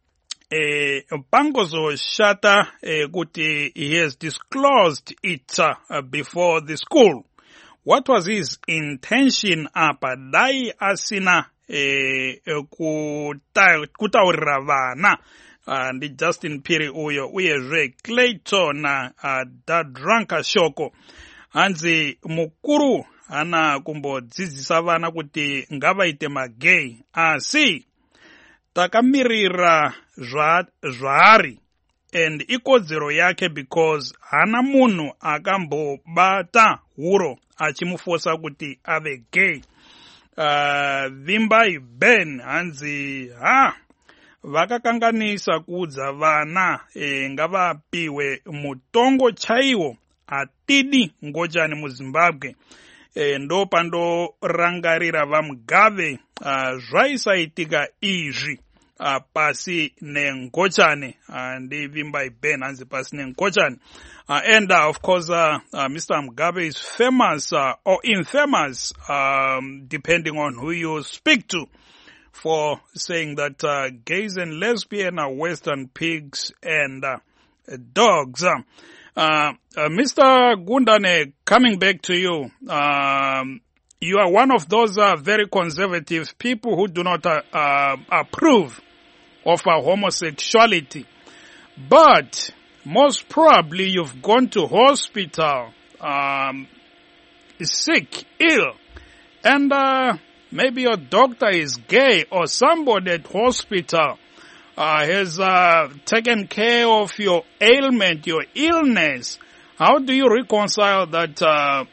Uh, Pangozo Shata uh, kuti he has disclosed it uh, before the school. What was his intention apa? Dai asina eh, kuta, kutaurira vana. Uh, ndi Justin Perry uyo uyezve Clayton na uh, Dadranka Shoko. Hanzi mukuru ana kumbodzidzisa vana kuti ngavaite magay. Asi takamirira zva, zvaari and ikodzero yake because hana munhu akambobata huro achimufosa kuti ave gay. Uh, Vimbai Ben hanzi ha vakakanganisa kuudza vana e, ngavapiwe mutongo chaiwo atidi ngochani muZimbabwe. E, ndo pandorangarira vaMugabe uh, zvaisaitika izvi uh, pasi nengochani uh, ndi Vimbai Ben hanzi pasi nengochani. Uh, and uh, of course uh, uh, Mister Mugabe is famous uh, or infamous um, depending on who you speak to, for saying that uh, gays and lesbians are Western pigs and uh, dogs. Uh, uh, Mister Gundane, coming back to you, um, you are one of those uh, very conservative people who do not uh, uh, approve of uh, homosexuality. But most probably you've gone to hospital um, sick, ill, and uh, maybe your doctor is gay or somebody at hospital uh, has uh, taken care of your ailment, your illness. How do you reconcile that uh,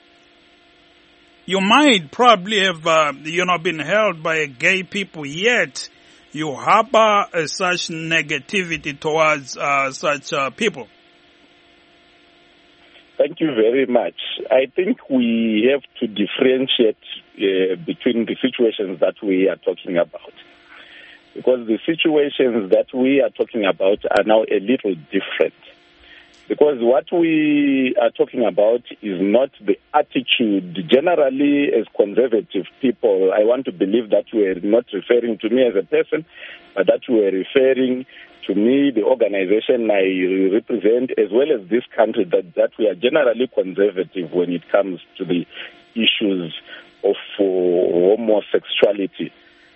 you might probably have, uh, you know, been held by gay people, yet you harbor uh, such negativity towards uh, such uh, people? Thank you very much. I think we have to differentiate uh, between the situations that we are talking about, because the situations that we are talking about are now a little different. Because what we are talking about is not the attitude. Generally, as conservative people, I want to believe that you are not referring to me as a person, but that you are referring to me, the organization I represent, as well as this country, that, that we are generally conservative when it comes to the issues of uh, homosexuality.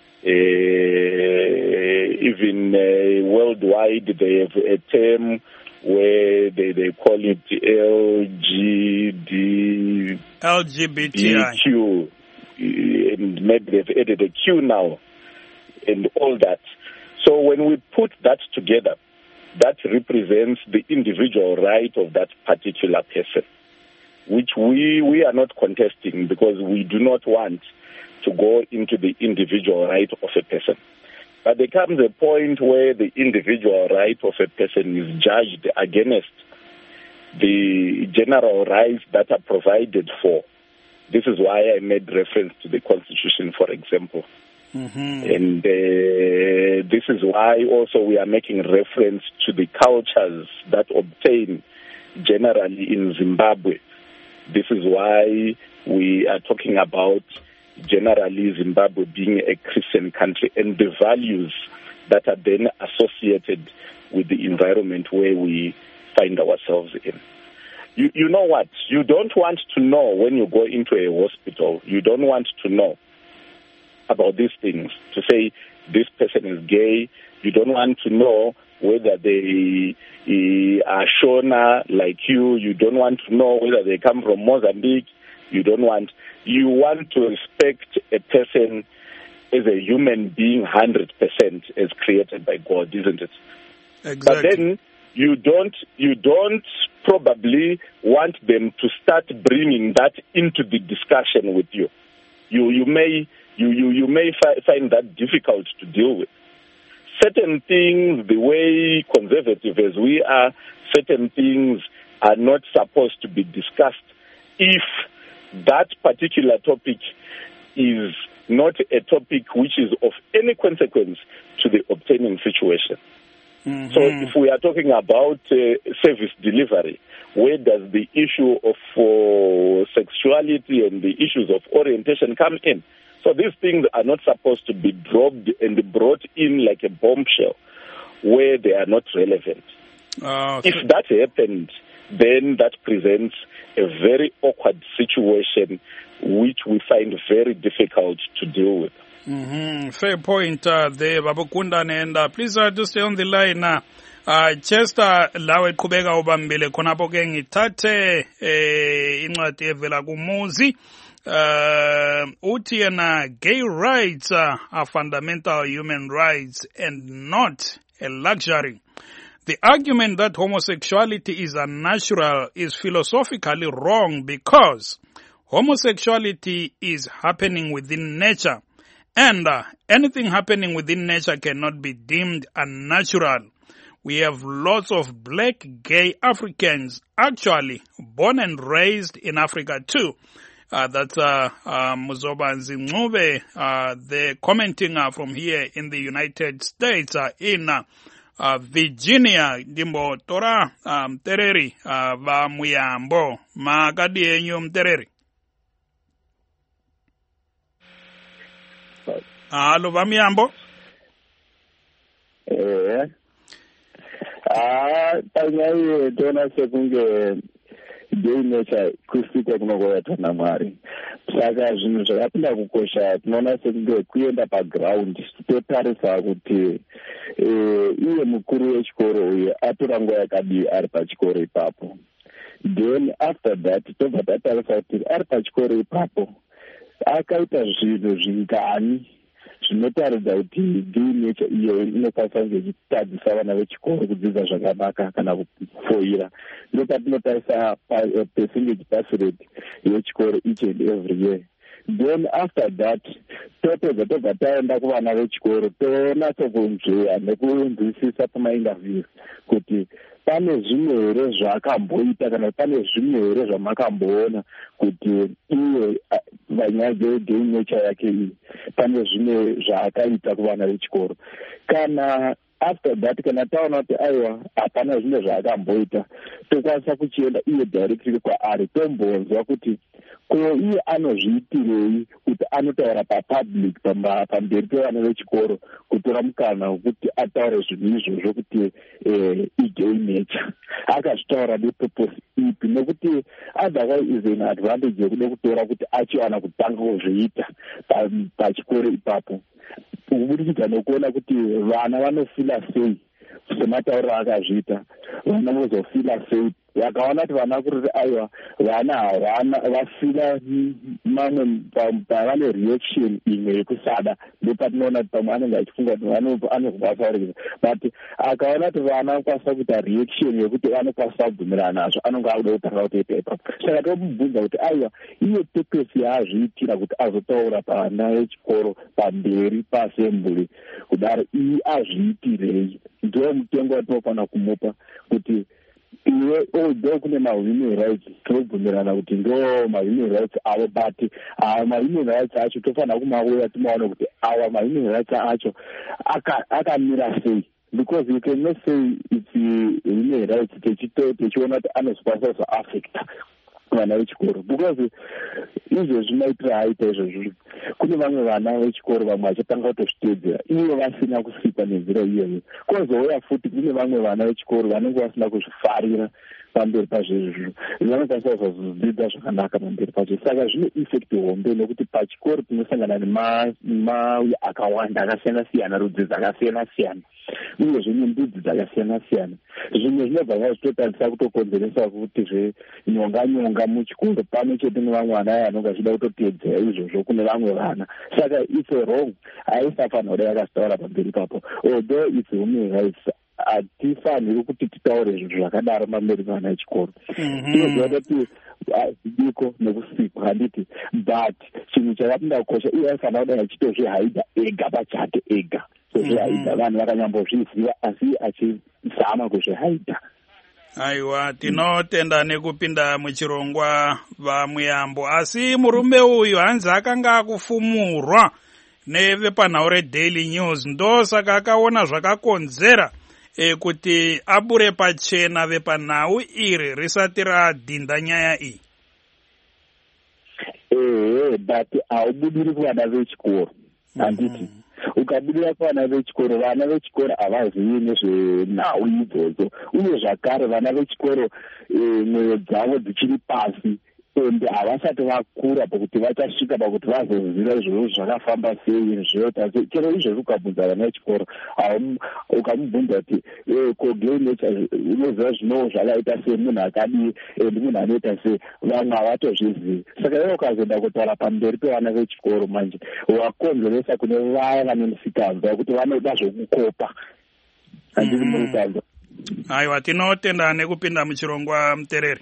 Uh, even uh, worldwide, they have a term where they, they call it L G D L G B T I. Q, and maybe they've added a Q now, and all that. So when we put that together, that represents the individual right of that particular person, which we, we are not contesting, because we do not want to go into the individual right of a person. But there comes a point where the individual right of a person is judged against the general rights that are provided for. This is why I made reference to the Constitution, for example. Mm-hmm. And uh, this is why also we are making reference to the cultures that obtain generally in Zimbabwe. This is why we are talking about generally Zimbabwe being a Christian country and the values that are then associated with the environment where we find ourselves in. You, you know what? You don't want to know when you go into a hospital. You don't want to know about these things, to say this person is gay. You don't want to know whether they uh, are Shona like you. You don't want to know whether they come from Mozambique. You don't want, you want to respect a person as a human being one hundred percent as created by God, isn't it? Exactly. But then you don't, you don't probably want them to start bringing that into the discussion with you. You, you may you, you, you may fi- find that difficult to deal with. Certain things, the way conservative as we are, certain things are not supposed to be discussed if that particular topic is not a topic which is of any consequence to the obtaining situation. Mm-hmm. So if we are talking about uh, service delivery, where does the issue of uh, sexuality and the issues of orientation come in? So these things are not supposed to be dropped and brought in like a bombshell where they are not relevant. Uh, okay. If that happened, then that presents a very awkward situation which we find very difficult to deal with. Mm-hmm. Fair point uh, there, Babukunda, and uh, please uh, just stay on the line. Uh, uh, Chester lawe qhubeka ubambile khonapho ke ngithathe eh incwadi evela kuMuzi. Uh, uthi yena gay rights uh, are fundamental human rights and not a luxury. The argument that homosexuality is unnatural is philosophically wrong because homosexuality is happening within nature, and uh, anything happening within nature cannot be deemed unnatural. We have lots of black gay Africans actually born and raised in Africa too. Uh, that's uh, uh, Muzoba Nzingube, uh, they're commenting uh, from here in the United States, uh, in uh, uh, Virginia, Dimbo Tora, um, Tereri, uh, va Muyambo, Magadi enyo Mtereri. Hello, va Muyambo? Eh, ah, tangai dona sekunge gay nature kusvika kunokoyatana Mwari. Saka zvinhu zvakapinda kukosha tinoona sekunge kuenda paground totarisa kuti iye mukuru wechikoro uyu atora nguva yakadii ari pachikoro ipapo. Then after that tobva tatarisa kuti ari pachikoro ipapo akaita zvinhu zvingani zvinotaridza kuti gay nature iyo inokwanisa kunge ichitadzisa vana vechikoro kudzidza zvakanaka kana kufoira. Ndopatinotarisa percentage pass rate yechikoro each and every year. Then after that topedza tobva taenda kuvana vechikoro tonatsokunzveya nekunzwisisa pamainterviews kuti pane zvimwe here zvakamboita kana pane zvimwe here zvamakamboona kuti iye vanyaya gay nature yake iyi pane zvimwe zvaakaita kuvana vechikoro. Kana after that kana taona kuti aiwa hapana zvimwe zvaakamboita tokwanisa kuchienda iye directly kwaari tombonzwa kuti ko iye anozviitirei kuti anotaura papublic pamberi pevana vechikoro kutora mukana wekuti ataure zvinhu izvozvo kuti igay nature akazvitaura nepurpose ipi nekuti otherwise is an advantage yekuda kutora kuti achiwana kutanga kuzviita pachikoro ipapo kubudikidza nokuona kuti vana vanofila sei sematauriro akazviita vana vozofila sei vakaona kuti vana kuti aiwa vana havana vafila mamwe pavane reaction imwe yekusada ndopatinoona kuti pamwe anenge achifunga kuti anozokwasaurikisa but akaona kuti vana vakwanisa kuita reaction yekuti vanokwanisa kubvumirana nazvo anonge akuda kutanga kutoita ipapo. Saka tomubvunza kuti aiwa iye purpose yaazviitira kuti azotaura pavana vechikoro pamberi paassembly kudaro iye azviitirei. Ndiwo mutengo watinofanira kumupa kuti iwe although kune ma-human rights tinobvumirana kuti ndo ma-human rights avo but ma-human rights acho tofanira kumauya timaona kuti awa ma-human rights acho akamira sei, because you cannot say it's human rights techiona kuti anozokwanisa kuzoaffecta vana vechikoro because izvozvi maitira aita izvozvo kune vamwe vana vechikoro vamwe vachatanga kutozviteedzera iye vasina kusikwa nenzira iyoyo. Kwozouya futi kune vamwe vana vechikoro vanenge vasina kuzvifarira pamberi pazvezvizvo vanokwanisa kuzodzidza zvakanaka pamberi pacho. Saka zvine effect hombe nekuti pachikoro tinosangana nemauya akawanda akasiyana siyana, rudzi dzakasiyana siyana uye zvimwe ndudzi dzakasiyana siyana. Zvimwe zvinobva zvazvitotarisa kutokonzeresa kuti zvenyonga nyonga muchikoro pamwe chete nevamwe vana aya anonga achida kutoteedzera izvozvo kune vamwe vana. Saka it's wrong, haisafanira kuda yakazitaura pamberi papo although it's human rights hatifaniri kuti titaure zvinhu zvakadaro mameri vana echikoro. Tinoziva kuti hazvidiko nekusikwa handiti, but chinhu chakapinda kukosha iye aifanira kudai achitozvihaidha ega pachake ega. Sozvihaidha vanhu vakanyambozviziva asi achizama kuzvihaidha. Aiwa, tinotenda nekupinda muchirongwa vaMuyambo. Asi murume uyu hanzi akanga akufumurwa nevepanhau reDaily News, ndosaka akaona zvakakonzera e, kuti abure pachena vepanhau iri risati radhinda nyaya iyi. Ehe, but haubudiri kuvana vechikoro handiti. Ukabudira kuvana vechikoro, vana vechikoro havazivi nezvenhau idzodzo, uye zvakare vana vechikoro mwoyo dzavo dzichiri pasi ende havasati vakura pakuti vachasvika pakuti vazoziva izvozvo zvakafamba sei zvota. Chero izvozvo ukabvunza vana vechikoro, ukamubvunza kuti kogei necha unoziva zvinowo zvakaita sei, munhu akadii ende munhu anoita sei, vamwe havatozvizivi. Saka iwe ukazoenda kutaura pamberi pevana vechikoro manje wakonzeresa kune vaya vane misikazwa kuti vanoda zvokukopa. Handiri murutanzo. Aiwa, tinotenda nekupinda muchirongwa mutereri.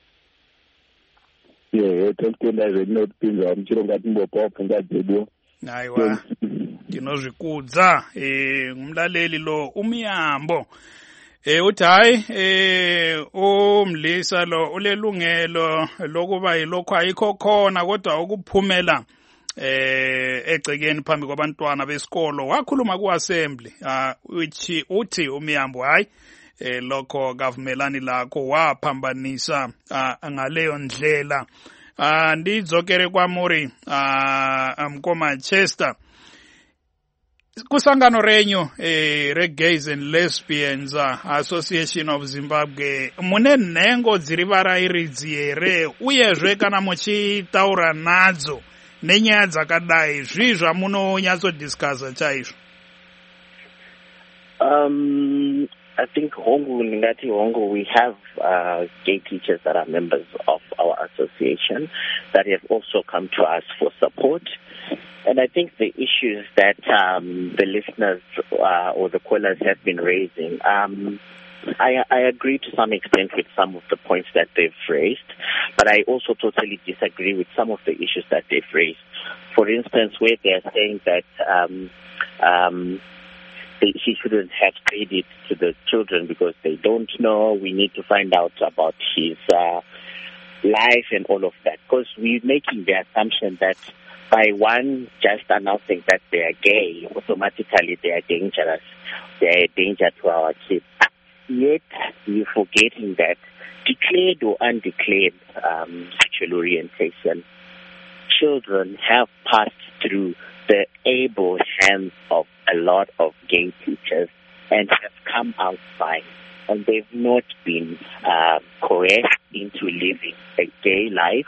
Ye, totenda zvinotipinza muchirongwa timbopawo pfungwa dzedu. Aiwa, tinozvikudza e, umlaleli lo uMuyambo. E, uthi hayi e, umlisa lo ulelungelo lokuba yilokho ayikho khona kodwa ukuphumela eh egcekeni phambi kwabantwana besikolo. Wakhuluma ku-assembly uh, which uthi uMuyambo hayi eh lokho kavumelani lakho, waphambanisa uh, ngaleyo ndlela. Uh, ndidzokere kwamuri uh, mkoma Chester, kusangano renyu eh, re-Gays and Lesbians uh, Association of Zimbabwe mune nhengo dziri varairidzi here, uyezve kana muchitaura nadzo nenyaya dzakadai zvii zvamunonyatsodiscussa chaizvo? Um, I think Hongu, Ningati Hongu, we have uh, gay teachers that are members of our association that have also come to us for support. And I think the issues that um, the listeners uh, or the callers have been raising, um, I, I agree to some extent with some of the points that they've raised, but I also totally disagree with some of the issues that they've raised. For instance, where they're saying that um, um, they, she shouldn't have paid it to the children because they don't know. We need to find out about his uh, life and all of that, because we're making the assumption that by one just announcing that they are gay, automatically they are dangerous. They are a danger to our kids. Yet you're forgetting that declared or undeclared um, sexual orientation, children have passed through the able hands of a lot of gay teachers and have come out fine. And they've not been uh, coerced into living a gay life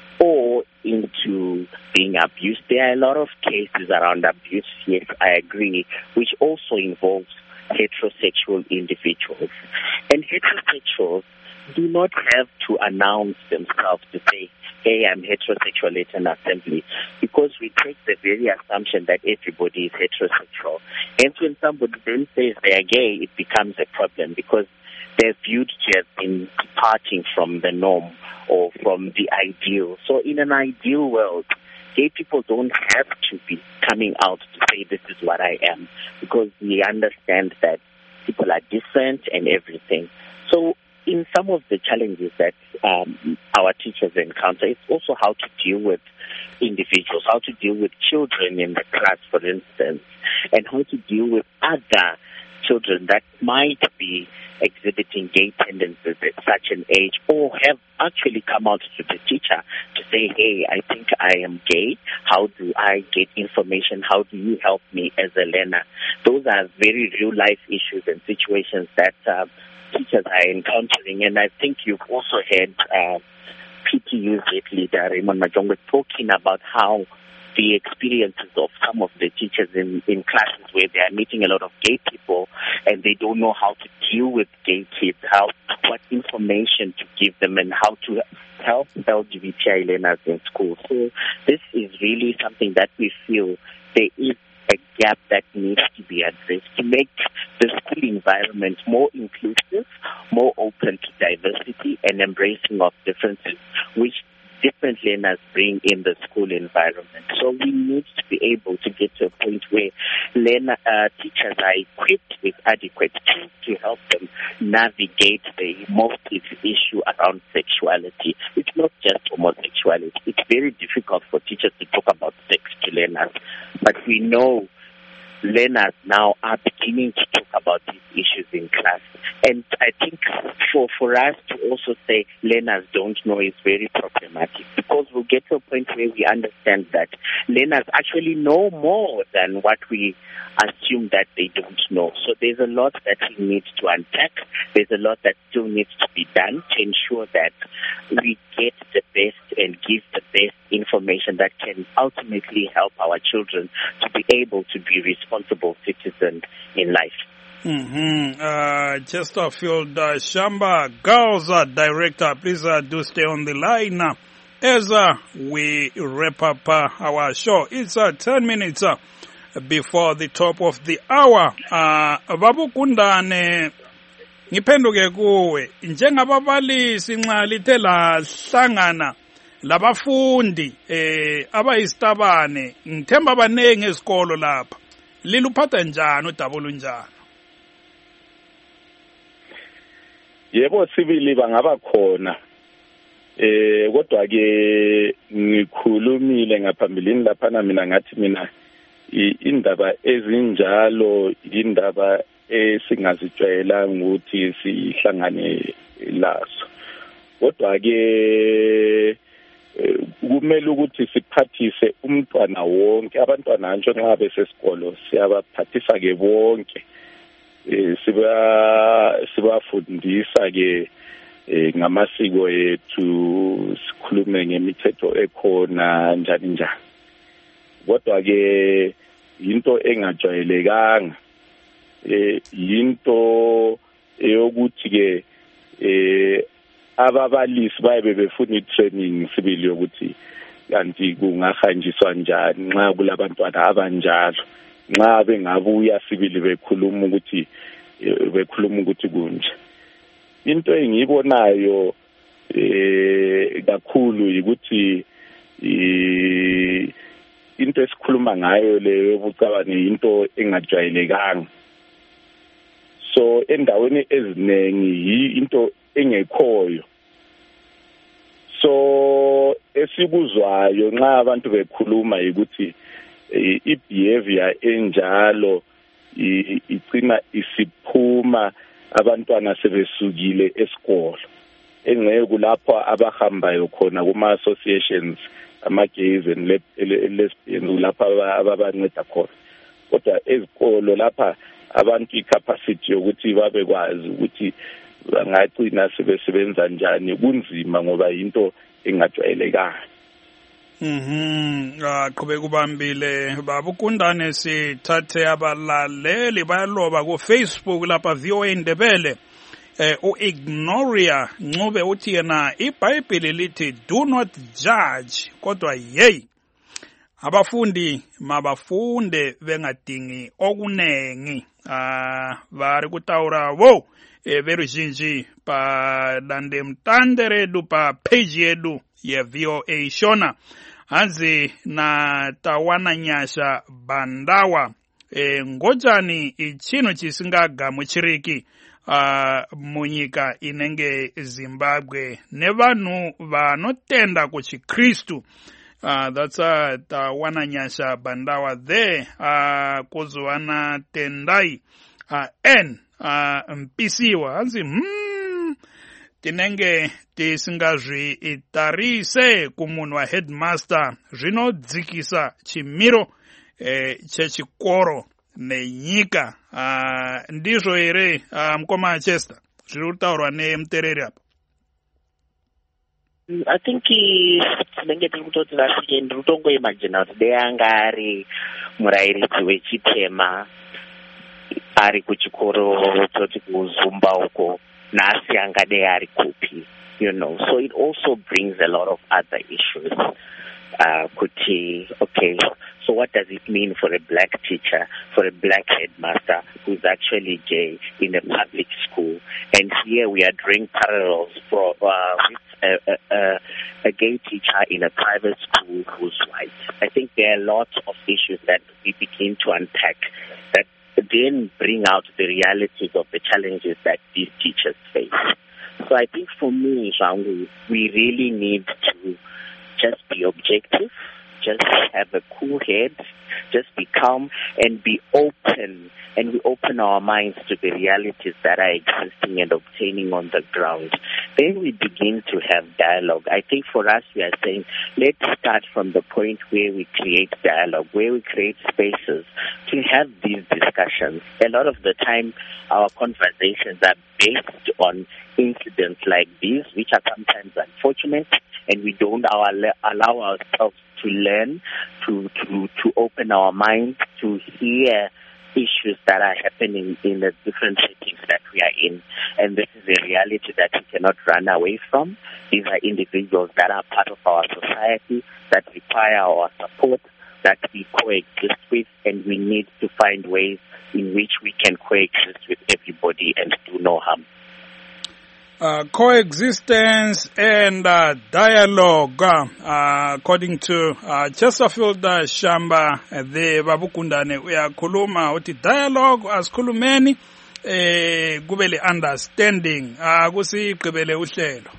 or into being abused. There are a lot of cases around abuse, yes, I agree, which also involves heterosexual individuals. And heterosexuals do not have to announce themselves to say, hey, I'm heterosexual at an assembly, because we take the very assumption that everybody is heterosexual. And when somebody then says they are gay, it becomes a problem because they're viewed to have been departing from the norm or from the ideal. So in an ideal world, gay people don't have to be coming out to say this is what I am, because we understand that people are different and everything. So in some of the challenges that um, our teachers encounter, it's also how to deal with individuals, how to deal with children in the class, for instance, and how to deal with other children that might be exhibiting gay tendencies at such an age or have actually come out to the teacher to say, hey, I think I am gay. How do I get information? How do you help me as a learner? Those are very real life issues and situations that uh, teachers are encountering. And I think you've also heard uh, P T U's head leader, Raymond Majongwe, talking about how the experiences of some of the teachers in, in classes where they are meeting a lot of gay people and they don't know how to deal with gay kids, how what information to give them and how to help L G B T I learners in school. So this is really something that we feel there is a gap that needs to be addressed to make the school environment more inclusive, more open to diversity and embracing of differences, which different learners bring in the school environment. So we need to be able to get to a point where learner, uh, teachers are equipped with adequate tools to help them navigate the most issue around sexuality. It's not just homosexuality. It's very difficult for teachers to talk about sex to learners, but we know learners now are beginning to talk about these issues in class. And I think for, for us to also say learners don't know is very problematic, because we'll get to a point where we understand that learners actually know more than what we assume that they don't know. So there's a lot that we need to unpack. There's a lot that still needs to be done to ensure that we get the best and give the best information that can ultimately help our children to be able to be responsible citizens in life. Mm-hmm. Uh, Chesterfield uh, Shamba, Girls uh, Director, please uh, do stay on the line uh, as uh, we wrap up uh, our show. It's uh, ten minutes uh, before the top of the hour. Uh, Babu Kundane, ngiphenduke kuwe njengababalisi nxa lithe lahlangana labafundi eh abayisitabane ngithemba abanengi esikolo lapha liluphatha njani udaba olunjani? Yebo, sibili bangaba khona eh kodwa ke ngikhulumile ngaphambilini lapha mina ngathi mina indaba ezinjalo indaba esingazijwayelanga ukuthi sihlangane lazo, kodwa ke kumele ukuthi siphathise umntwana wonke. Abantwana nje nxa besesikolo siyabaphathisa ke bonke, siba sibafundisa ke ngamasiko ethu, sikhulume ngemithetho ekhona njani njani, kodwa ke into engajwayelekanga eh into eyokuthi ke eh ababalisi baye befuna training sibili yokuthi kanti kungahanjiswa njani nxa kulabantwana abanjalo, nxa bengabuya sibili bekhuluma ukuthi bekhuluma ukuthi kunje. Into engiyibonayo eh kakhulu ukuthi into esikhuluma ngayo leyo yobucabani into engajwayelekanga. So endaweni eziningi into engekhoyo. So esikuzwayo nxa abantu bekhuluma ukuthi i-behavior enjalo igcina isiphuma abantwana sebesukile esikolo, engeke kulapho abahambayo khona kuma associations ama-gays and lesbians lapha ababanceda khona, kodwa ezikolo lapha abantu i-capacity yokuthi babekwazi ukuthi bangagcina sebesebenza njani kunzima ngoba into engajwayelekanga. Mhm, aqhubeka ubambile baba Kundane. Sithathe abalaleli bayaloba ku Facebook lapha V O A Ndebele. Eh uIgnoria Ncube uthi yena iBhayibheli lithi do not judge, kodwa hey abafundi mabafunde bengadingi okunengi. Ah bari kutaura wo e verujinji pa dande mtande redu pa page yedu ye V O A Shona hanzi na tawana nyasha bandawa e ngojani ichino chisingaga muchiriki uh, munyika inenge Zimbabwe nevanu vanotenda kuchi Kristu. Uh, that's uh, tawana nyasha bandawa there uh, kuzuana tendai uh, en uh, mpisiwa hanzi hmm tinenge tisingazvi itarise kumunhu wa headmaster zvinodzikisa chimiro eh, chechikoro nenyika. Uh, ndizvo here uh, mukoma Chester zviri kutaurwa nemutereri apa? I think tinenge tiri kutoti vasvike ndiri kutongoimagina kuti dei anga ari murairidzi wechitema ari kuchikoro toti kuzumba uko nasi angadei ari kupi, you know. So it also brings a lot of other issues. Uh, kuti, okay, So what does it mean for a black teacher, for a black headmaster who's actually gay in a public school? And here we are drawing parallels for uh, with a, a, a gay teacher in a private school who's white. I think there are lots of issues that we begin to unpack that then bring out the realities of the challenges that these teachers face. So I think for me, Zhangu, we really need to just be objective, just have a cool head, just be calm and be open, and we open our minds to the realities that are existing and obtaining on the ground. Then we begin to have dialogue. I think for us, we are saying, let's start from the point where we create dialogue, where we create spaces to have these discussions. A lot of the time, our conversations are based on incidents like these, which are sometimes unfortunate, and we don't our, allow ourselves to learn, to, to, to open our minds, to hear issues that are happening in the different settings that we are in. And this is a reality that we cannot run away from. These are individuals that are part of our society, that require our support, that we coexist with, and we need to find ways in which we can coexist with everybody and do no harm. Uh, coexistence and uh, dialogue, uh, according to uh, Chesterfield uh, Shamba, uh, the Babukundane, uyakhuluma uthi dialogue asikhulumeni eh kubele understanding ah kusigqibele uhlelo.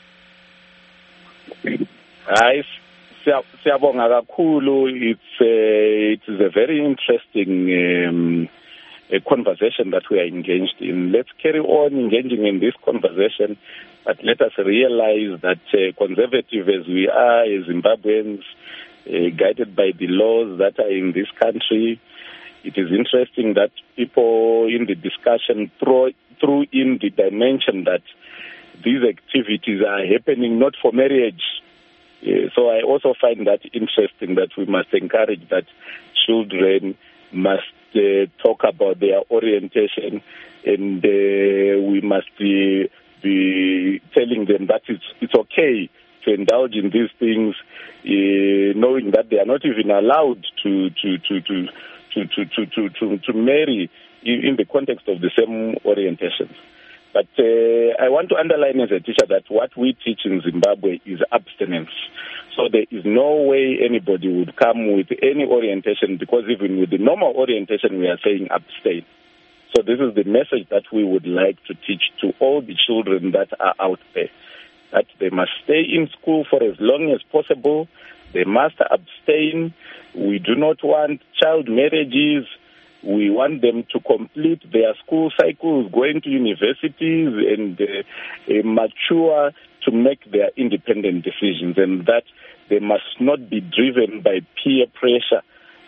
Hayi siyabonga kakhulu. It's a, it is a very interesting um, a conversation that we are engaged in. Let's carry on engaging in this conversation, but let us realize that uh, conservative as we are as Zimbabweans, uh, guided by the laws that are in this country, it is interesting that people in the discussion throw, threw in the dimension that these activities are happening not for marriage. Uh, so I also find that interesting that we must encourage that children must Uh, talk about their orientation, and uh, we must be, be telling them that it's, it's okay to indulge in these things, uh, knowing that they are not even allowed to to to to to to to, to, to, to marry in, in the context of the same orientation. But uh, I want to underline as a teacher that what we teach in Zimbabwe is abstinence. So there is no way anybody would come with any orientation, because even with the normal orientation, we are saying abstain. So this is the message that we would like to teach to all the children that are out there, that they must stay in school for as long as possible. They must abstain. We do not want child marriages. We want them to complete their school cycles, going to universities, and uh, uh, mature to make their independent decisions, and that they must not be driven by peer pressure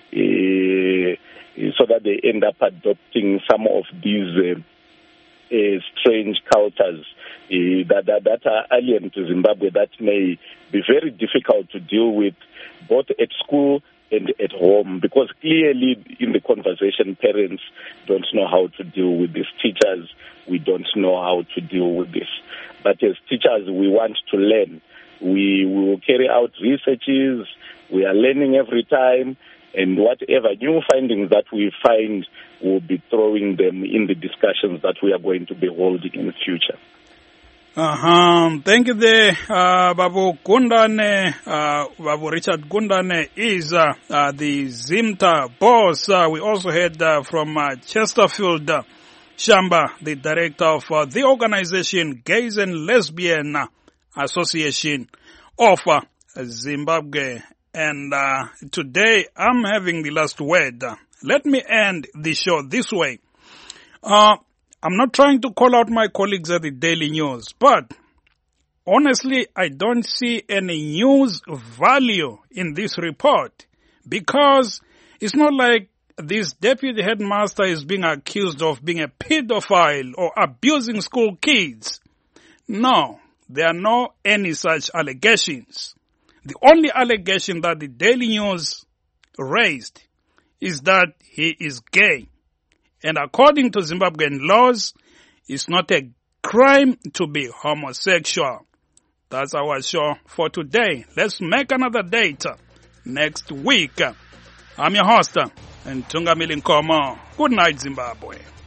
uh, so that they end up adopting some of these uh, uh, strange cultures uh, that, that, that are alien to Zimbabwe, that may be very difficult to deal with both at school and at home, because clearly in the conversation, parents don't know how to deal with this. Teachers, we don't know how to deal with this. But as teachers, we want to learn. We, we will carry out researches. We are learning every time. And whatever new findings that we find, we'll be throwing them in the discussions that we are going to be holding in the future. Uh-huh. Thank you there, uh, Babu Gundane. Uh, Babu Richard Gundane is uh, uh, the Zimta boss. Uh, we also heard uh, from uh, Chesterfield uh, Shamba, the director of uh, the organization Gays and Lesbian Association of uh, Zimbabwe. And uh, today I'm having the last word. Let me end the show this way. Uh, I'm not trying to call out my colleagues at the Daily News, but honestly, I don't see any news value in this report, because it's not like this deputy headmaster is being accused of being a pedophile or abusing school kids. No, there are no any such allegations. The only allegation that the Daily News raised is that he is gay. And according to Zimbabwean laws, it's not a crime to be homosexual. That's our show for today. Let's make another date next week. I'm your host, and Tungamili Nkomo. Good night, Zimbabwe.